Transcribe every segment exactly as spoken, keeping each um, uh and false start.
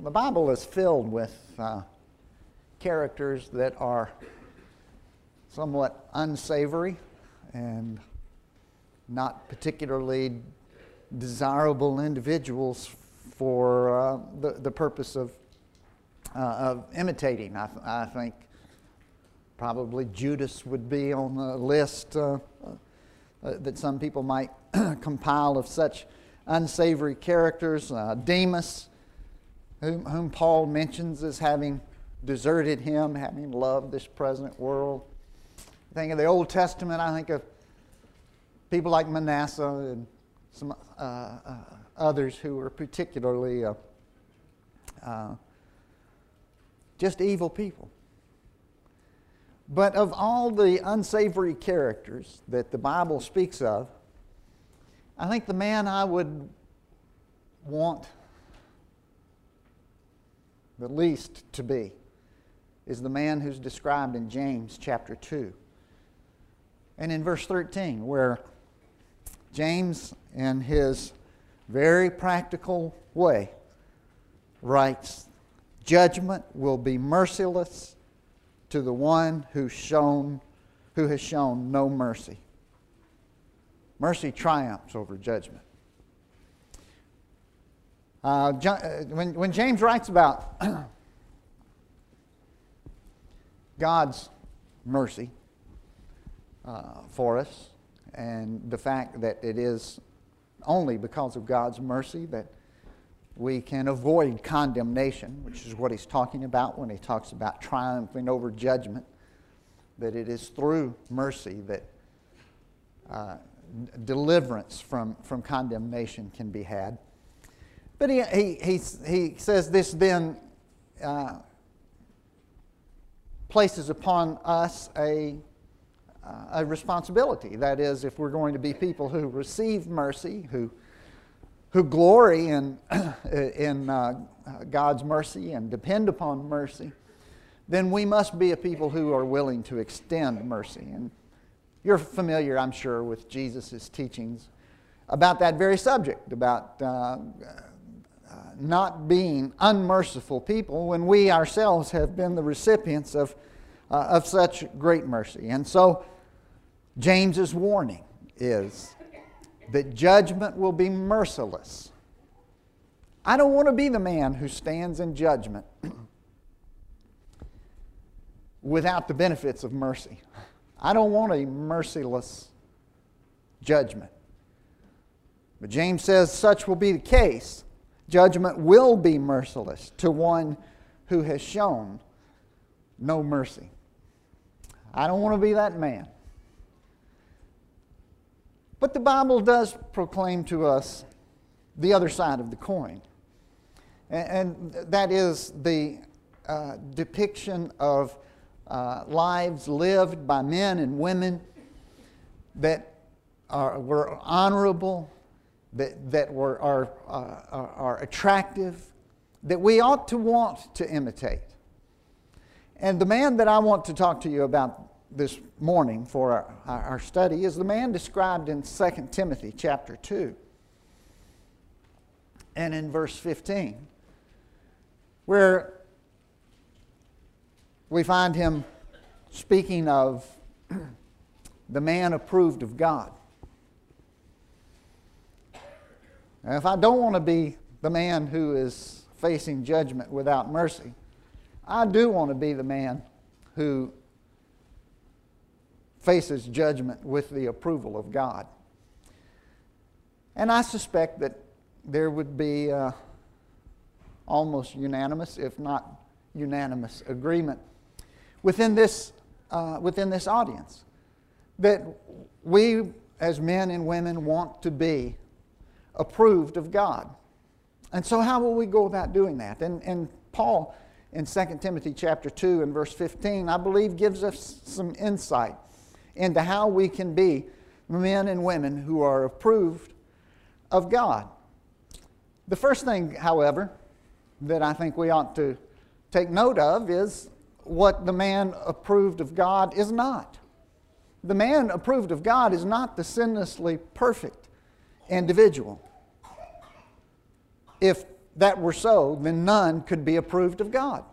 the Bible is filled with uh, characters that are somewhat unsavory and not particularly desirable individuals for uh, the, the purpose of, uh, of imitating. I, th- I think probably Judas would be on the list uh, uh, that some people might compile of such unsavory characters. Uh, Demas, whom, whom Paul mentions as having deserted him, having loved this present world. I think of the Old Testament, I think of people like Manasseh and some uh, uh, others who were particularly uh, uh, just evil people. But of all the unsavory characters that the Bible speaks of, I think the man I would want the least to be is the man who's described in James chapter two. And in verse thirteen, where James, in his very practical way, writes, "Judgment will be merciless to the one who shown, who has shown no mercy." Mercy triumphs over judgment. Uh, when, when James writes about God's mercy uh, for us, and the fact that it is only because of God's mercy that we can avoid condemnation, which is what he's talking about when he talks about triumphing over judgment, that it is through mercy that uh, deliverance from, from condemnation can be had. But he, he, he, he says this then uh, places upon us a, uh, a responsibility. That is, if we're going to be people who receive mercy, who, who glory in, in uh, God's mercy and depend upon mercy, then we must be a people who are willing to extend mercy. And you're familiar, I'm sure, with Jesus' teachings about that very subject, about uh, uh, not being unmerciful people when we ourselves have been the recipients of, uh, of such great mercy. And so James's warning is that judgment will be merciless. I don't want to be the man who stands in judgment without the benefits of mercy. I don't want a merciless judgment. But James says such will be the case. Judgment will be merciless to one who has shown no mercy. I don't want to be that man. But the Bible does proclaim to us the other side of the coin. And that is the uh, depiction of uh, lives lived by men and women that are, were honorable, that, that were, are, uh, are, are attractive, that we ought to want to imitate. And the man that I want to talk to you about this morning for our, our study is the man described in Second Timothy chapter two and in verse fifteen, where we find him speaking of the man approved of God. Now, if I don't want to be the man who is facing judgment without mercy, I do want to be the man who faces judgment with the approval of God. And I suspect that there would be uh, almost unanimous, if not unanimous, agreement within this, uh, within this audience that we as men and women want to be approved of God. And so how will we go about doing that? And, and Paul in Second Timothy chapter two and verse fifteen, I believe, gives us some insight into how we can be men and women who are approved of God. The first thing, however, that I think we ought to take note of is what the man approved of God is not. The man approved of God is not the sinlessly perfect individual. If that were so, then none could be approved of God.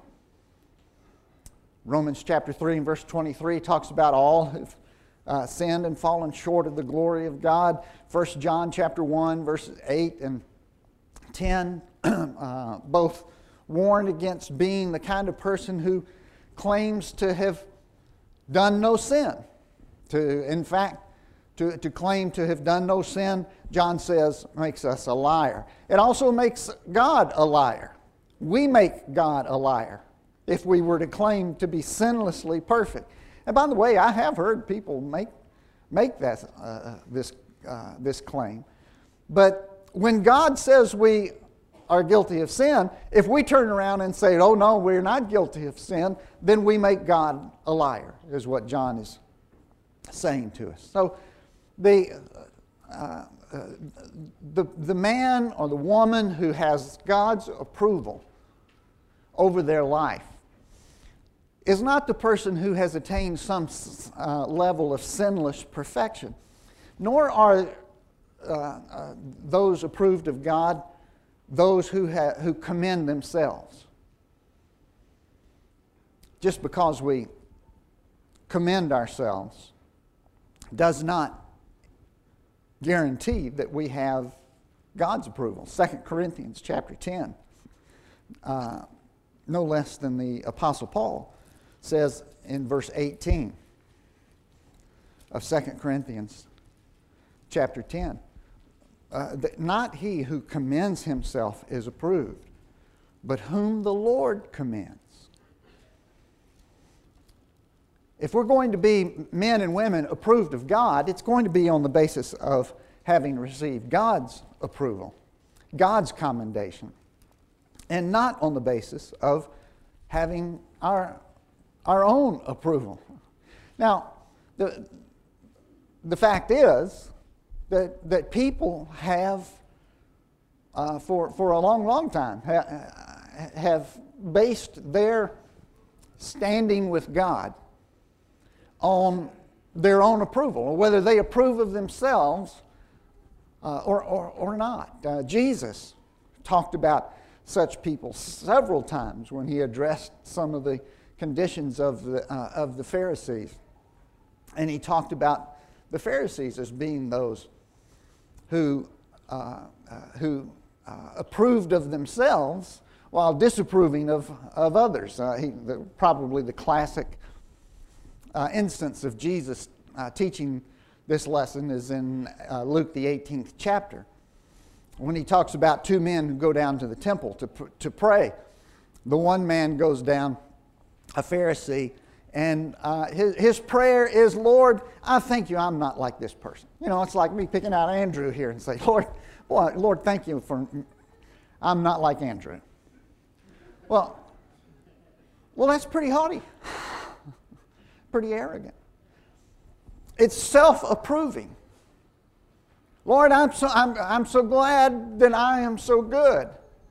Romans chapter three and verse twenty-three talks about all who've uh, sinned and fallen short of the glory of God. First John chapter one verses eight and ten uh, both warned against being the kind of person who claims to have done no sin. To, in fact, to, to claim to have done no sin, John says, makes us a liar. It also makes God a liar. We make God a liar if we were to claim to be sinlessly perfect. And by the way, I have heard people make, make that, uh, this, uh, this claim. But when God says we are guilty of sin, if we turn around and say, oh no, we're not guilty of sin, then we make God a liar, is what John is saying to us. So the, uh, uh, the, the man or the woman who has God's approval over their life is not the person who has attained some uh, level of sinless perfection, nor are uh, uh, those approved of God those who, ha- who commend themselves. Just because we commend ourselves does not guarantee that we have God's approval. Second Corinthians chapter ten, uh, no less than the Apostle Paul says in verse eighteen of Second Corinthians chapter ten, uh, that not he who commends himself is approved, but whom the Lord commends. If we're going to be men and women approved of God, it's going to be on the basis of having received God's approval, God's commendation, and not on the basis of having our, our own approval. Now, the, the fact is that, that people have, uh, for, for a long, long time, ha, have based their standing with God on their own approval, or whether they approve of themselves uh, or, or, or not. Uh, Jesus talked about such people several times when he addressed some of the conditions of the, uh, of the Pharisees. And he talked about the Pharisees as being those who, uh, uh, who uh, approved of themselves while disapproving of, of others. Uh, he, the, probably the classic Uh, instance of Jesus uh, teaching this lesson is in uh, Luke the eighteenth chapter, when he talks about two men who go down to the temple to, pr- to pray. The one man goes down, a Pharisee, and uh, his, his prayer is, Lord, I thank you I'm not like this person. You know, it's like me picking out Andrew here and say, Lord, boy, Lord, thank you for, I'm not like Andrew. Well, well, that's pretty haughty. Pretty arrogant. It's self-approving. Lord, I'm so, I'm, I'm so glad that I am so good.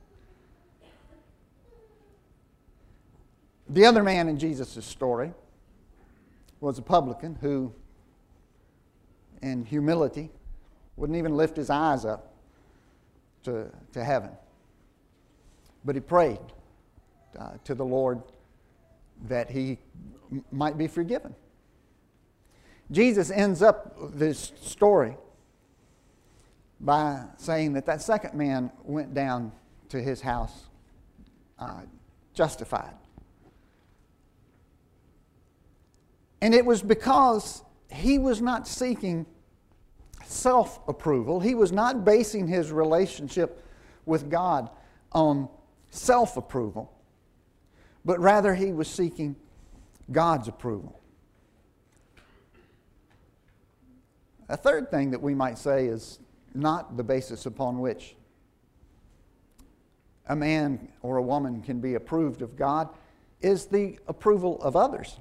The other man in Jesus' story was a publican who, in humility, wouldn't even lift his eyes up to, to heaven. But he prayed uh, to the Lord that he might be forgiven. Jesus ends up this story by saying that that second man went down to his house uh, justified. And it was because he was not seeking self-approval. He was not basing his relationship with God on self-approval, but rather he was seeking God's approval. A third thing that we might say is not the basis upon which a man or a woman can be approved of God is the approval of others.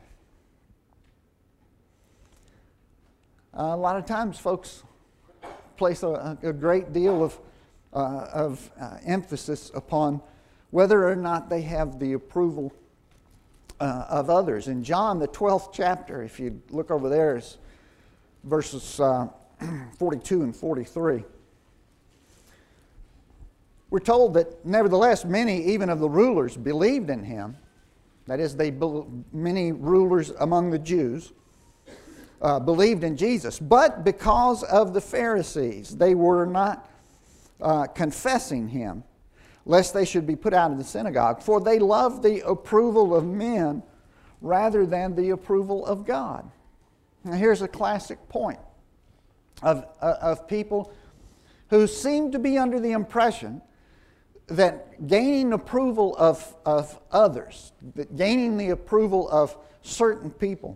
Uh, a lot of times folks place a, a great deal of, uh, of uh, emphasis upon whether or not they have the approval uh, of others. In John, the twelfth chapter, if you look over there, is verses uh, forty-two and forty-three. we're told that nevertheless many even of the rulers believed in him. That is, they many rulers among the Jews uh, believed in Jesus. But because of the Pharisees, they were not uh, confessing him, lest they should be put out of the synagogue. For they loved the approval of men rather than the approval of God. Now here's a classic point of, uh, of people who seem to be under the impression that gaining approval of, of others, that gaining the approval of certain people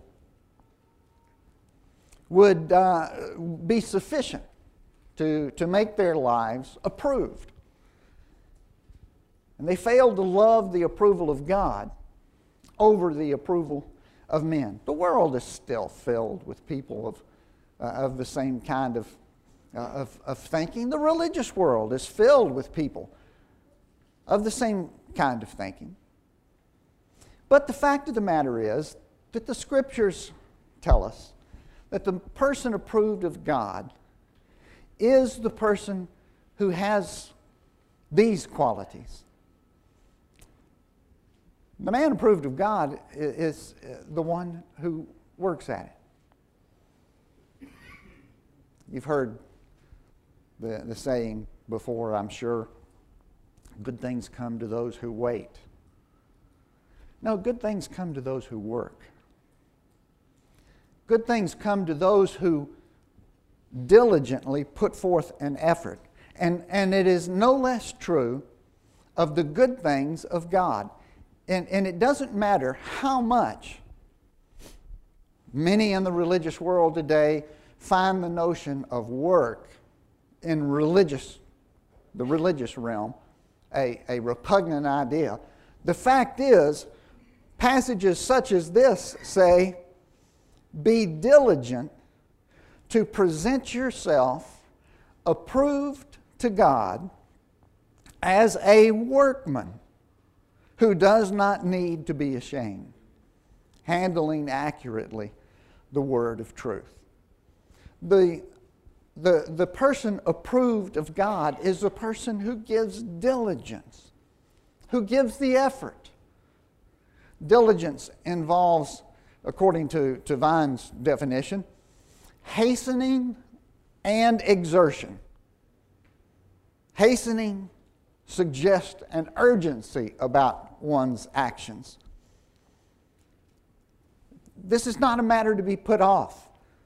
would uh, be sufficient to, to make their lives approved. And they failed to love the approval of God over the approval of men. The world is still filled with people of, uh, of the same kind of, uh, of, of thinking. The religious world is filled with people of the same kind of thinking. But the fact of the matter is that the Scriptures tell us that the person approved of God is the person who has these qualities. The man approved of God is the one who works at it. You've heard the, the saying before, I'm sure, good things come to those who wait. No, good things come to those who work. Good things come to those who diligently put forth an effort. And, and it is no less true of the good things of God. And, and it doesn't matter how much many in the religious world today find the notion of work in religious, the religious realm, A, a repugnant idea. The fact is, passages such as this say, be diligent to present yourself approved to God as a workman who does not need to be ashamed, handling accurately the word of truth. The The, the person approved of God is the person who gives diligence, who gives the effort. Diligence involves, according to, to Vine's definition, hastening and exertion. Hastening suggests an urgency about one's actions. This is not a matter to be put off.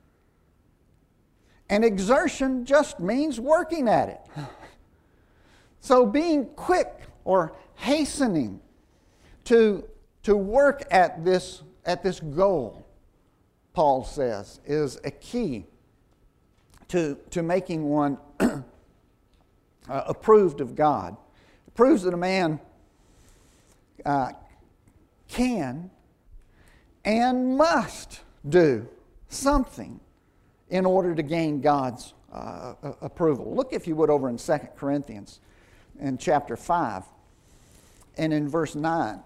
And exertion just means working at it. So being quick or hastening to, to work at this, at this goal, Paul says, is a key to, to making one uh, approved of God. It proves that a man uh, can and must do something in order to gain God's uh, approval. Look, if you would, over in Second Corinthians in chapter five and in verse nine,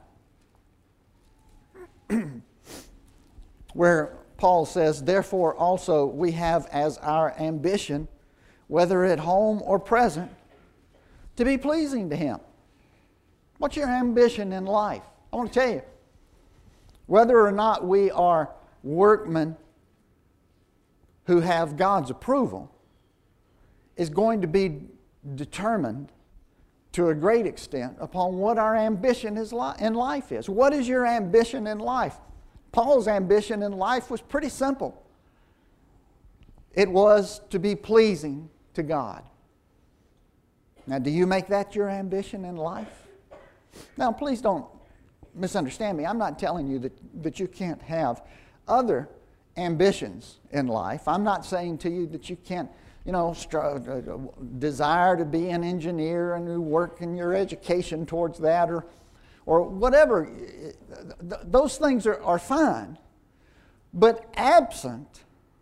where Paul says, therefore also we have as our ambition, whether at home or present, to be pleasing to Him. What's your ambition in life? I want to tell you, whether or not we are workmen who have God's approval is going to be determined to a great extent upon what our ambition is li- in life is. What is your ambition in life? Paul's ambition in life was pretty simple. It was to be pleasing to God. Now, do you make that your ambition in life? Now, please don't misunderstand me. I'm not telling you that, that you can't have other ambitions in life. I'm not saying to you that you can't, you know, str- desire to be an engineer and you work in your education towards that, or, or whatever. Those things are, are fine. But absent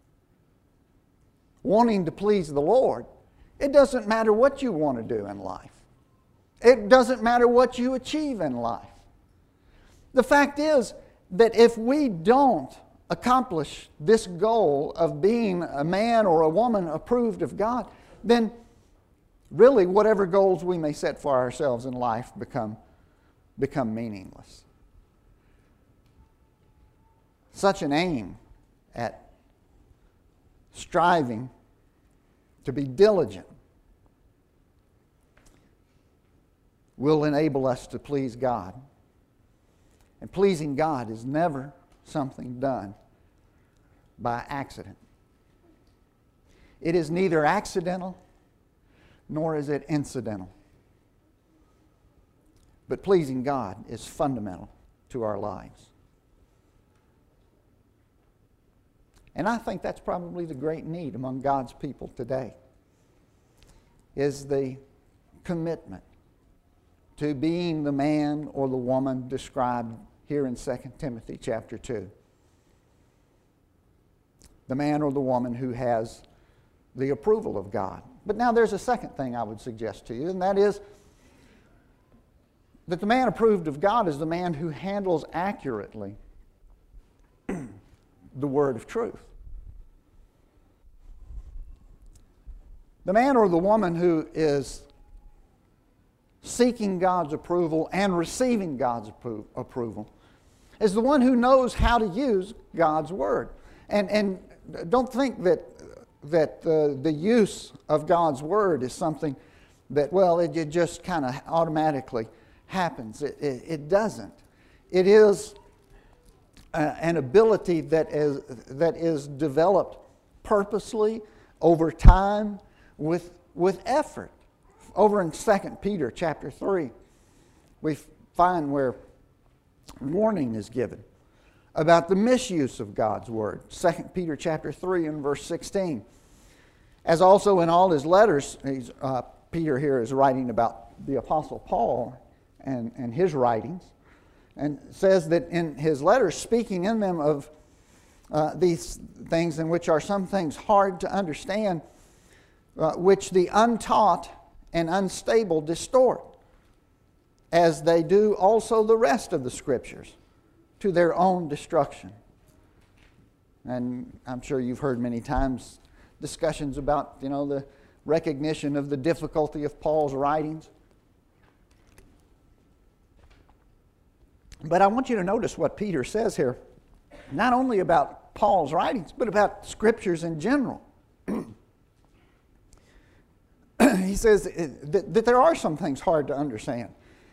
wanting to please the Lord, it doesn't matter what you want to do in life. It doesn't matter what you achieve in life. The fact is that if we don't accomplish this goal of being a man or a woman approved of God, then really whatever goals we may set for ourselves in life become, become meaningless. Such an aim at striving to be diligent will enable us to please God. And pleasing God is never something done by accident. It is neither accidental nor is it incidental. But pleasing God is fundamental to our lives. And I think that's probably the great need among God's people today, is the commitment to being the man or the woman described here in Second Timothy chapter two. The man or the woman who has the approval of God. But now there's a second thing I would suggest to you, and that is that the man approved of God is the man who handles accurately the word of truth. The man or the woman who is seeking God's approval and receiving God's appro- approval is the one who knows how to use God's word. And, and don't think that, that the, the use of God's word is something that, well, it, it just kind of automatically happens. It, it, it doesn't. It is uh, an ability that is, that is developed purposely over time with, with effort. Over in Second Peter chapter three, we find where warning is given about the misuse of God's word. Second Peter chapter three and verse sixteen. As also in all his letters, he's, uh, Peter here is writing about the Apostle Paul and, and his writings, and says that in his letters, speaking in them of uh, these things in which are some things hard to understand, uh, which the untaught and unstable distort, as they do also the rest of the Scriptures, to their own destruction. And I'm sure you've heard many times discussions about, you know, the recognition of the difficulty of Paul's writings. But I want you to notice what Peter says here, not only about Paul's writings, but about Scriptures in general. He says that, that there are some things hard to understand,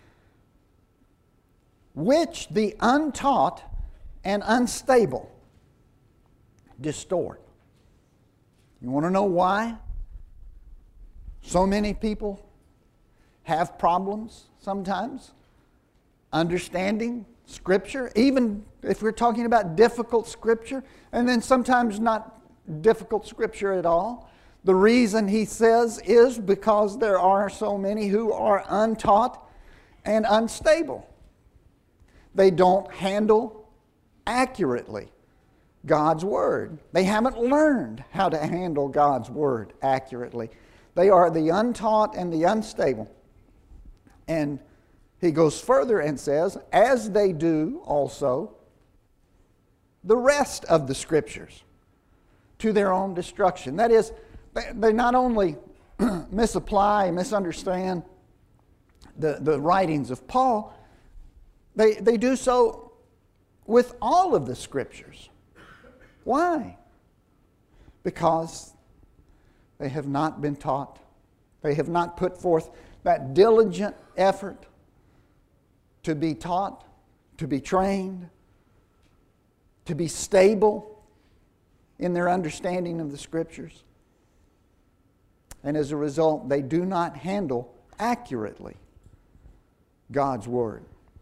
which the untaught and unstable distort. You want to know why so many people have problems sometimes understanding Scripture, even if we're talking about difficult Scripture, and then sometimes not difficult Scripture at all? The reason, he says, is because there are so many who are untaught and unstable. They don't handle accurately God's Word. They haven't learned how to handle God's Word accurately. They are the untaught and the unstable. And he goes further and says, as they do also the rest of the Scriptures, to their own destruction. That is, they not only misapply, misunderstand the, the writings of Paul, they, they do so with all of the Scriptures. Why? Because they have not been taught. They have not put forth that diligent effort to be taught, to be trained, to be stable in their understanding of the Scriptures. And as a result, they do not handle accurately God's Word.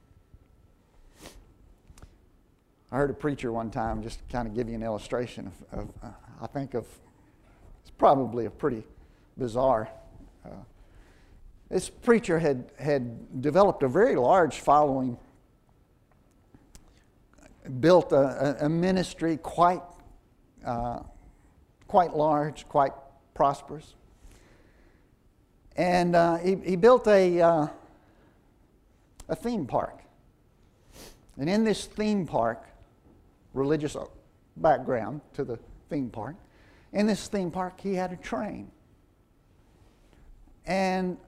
I heard a preacher one time, just to kind of give you an illustration of, of uh, I think of, it's probably a pretty bizarre. Uh, this preacher had, had developed a very large following, built a, a ministry quite, uh, quite large, quite prosperous. And uh, he, he built a, uh, a theme park. And in this theme park, religious background to the theme park, in this theme park he had a train. And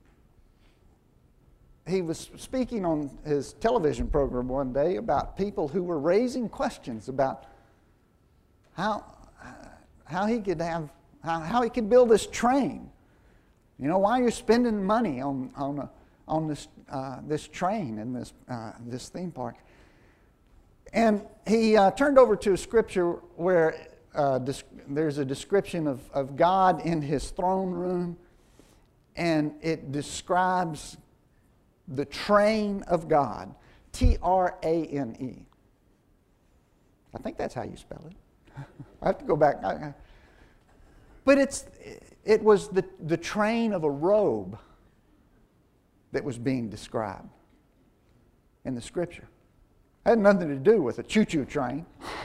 he was speaking on his television program one day about people who were raising questions about how, how he could have, how, how he could build this train. You know, why are you spending money on, on, a, on this, uh, this train and this, uh, this theme park? And he uh, turned over to a scripture where uh, dis- there's a description of, of God in his throne room, and it describes the train of God, T R A N E. I think that's how you spell it. I have to go back. But it's, it was the, the train of a robe that was being described in the scripture. It had nothing to do with a choo-choo train.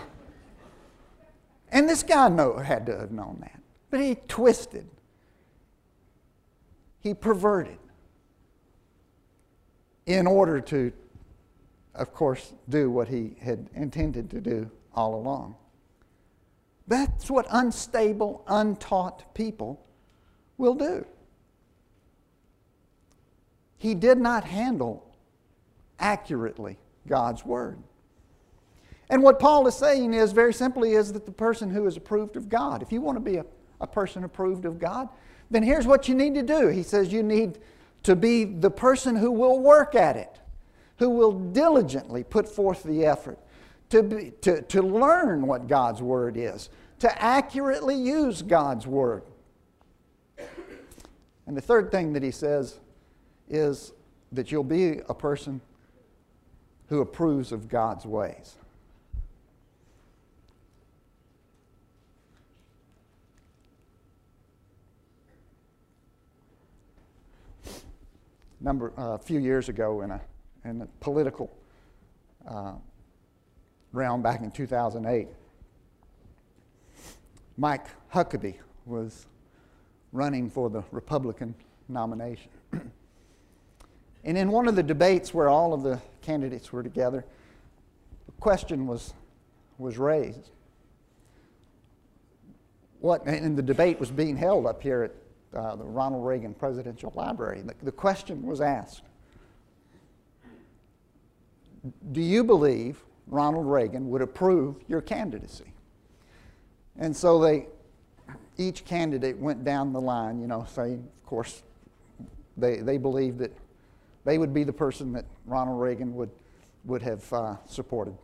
And this guy know, had to have known that. But he twisted. He perverted in order to, of course, do what he had intended to do all along. That's what unstable, untaught people will do. He did not handle accurately God's Word. And what Paul is saying is, very simply, is that the person who is approved of God, if you want to be a, a person approved of God, then here's what you need to do. He says you need to be the person who will work at it, who will diligently put forth the effort to, be, to, to learn what God's Word is, to accurately use God's Word. And the third thing that he says is that you'll be a person who approves of God's ways. Number, uh, a few years ago in a, in a political uh, realm back in two thousand eight, Mike Huckabee was running for the Republican nomination. And in one of the debates where all of the candidates were together, a question was, was raised. What, and the debate was being held up here at Uh, the Ronald Reagan Presidential Library. The, the question was asked, do you believe Ronald Reagan would approve your candidacy? And so they, each candidate went down the line, you know, saying, of course, they, they believed that they would be the person that Ronald Reagan would, would have uh, supported.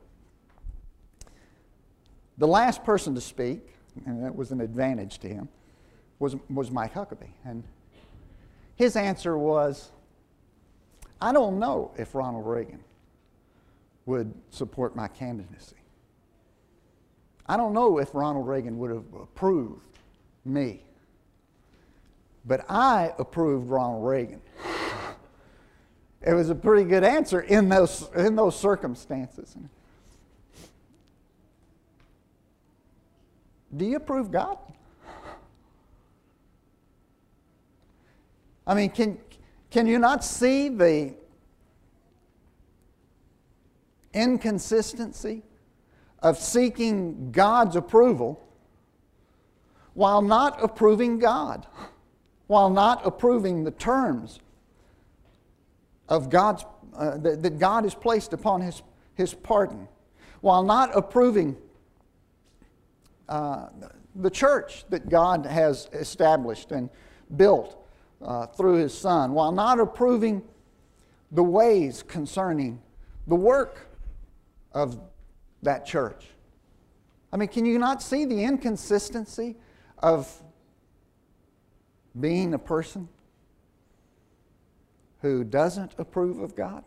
The last person to speak, and that was an advantage to him, was, was Mike Huckabee. And his answer was, I don't know if Ronald Reagan would support my candidacy. I don't know if Ronald Reagan would have approved me. But I approved Ronald Reagan. It was a pretty good answer in those, in those circumstances. Do you approve God? I mean, can, can you not see the inconsistency of seeking God's approval while not approving God, while not approving the terms of God's, uh, that, that God has placed upon His, His pardon, while not approving uh, the church that God has established and built uh, through His Son, while not approving the ways concerning the work of that church? I mean, can you not see the inconsistency of being a person who doesn't approve of God,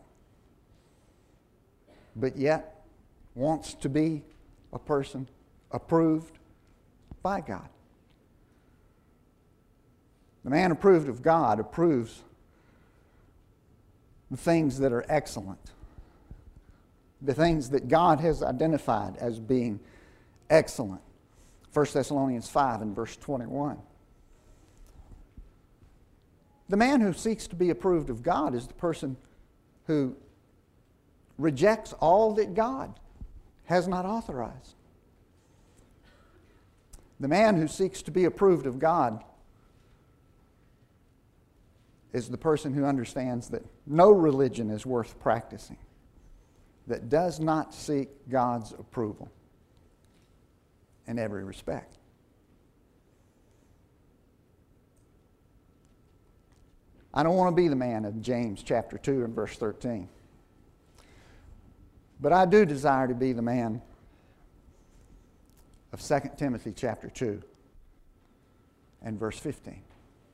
but yet wants to be a person approved by God? The man approved of God approves the things that are excellent, the things that God has identified as being excellent. First Thessalonians five and verse twenty-one. The man who seeks to be approved of God is the person who rejects all that God has not authorized. The man who seeks to be approved of God is the person who understands that no religion is worth practicing that does not seek God's approval in every respect. I don't want to be the man of James chapter two and verse thirteen. But I do desire to be the man of Second Timothy chapter two and verse fifteen.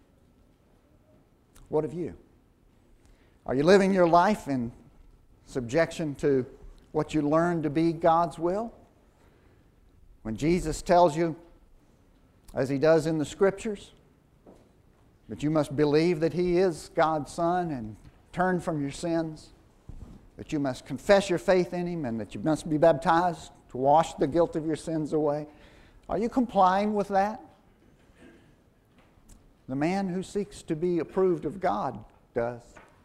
What of you? Are you living your life in subjection to what you learned to be God's will? When Jesus tells you, as he does in the Scriptures, that you must believe that he is God's Son and turn from your sins, that you must confess your faith in him, and that you must be baptized to wash the guilt of your sins away. Are you complying with that? The man who seeks to be approved of God does.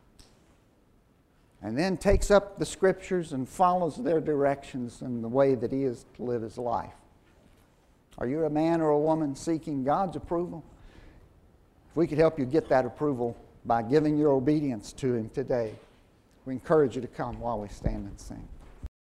And then takes up the Scriptures and follows their directions in the way that he is to live his life. Are you a man or a woman seeking God's approval? If we could help you get that approval by giving your obedience to him today, we encourage you to come while we stand and sing.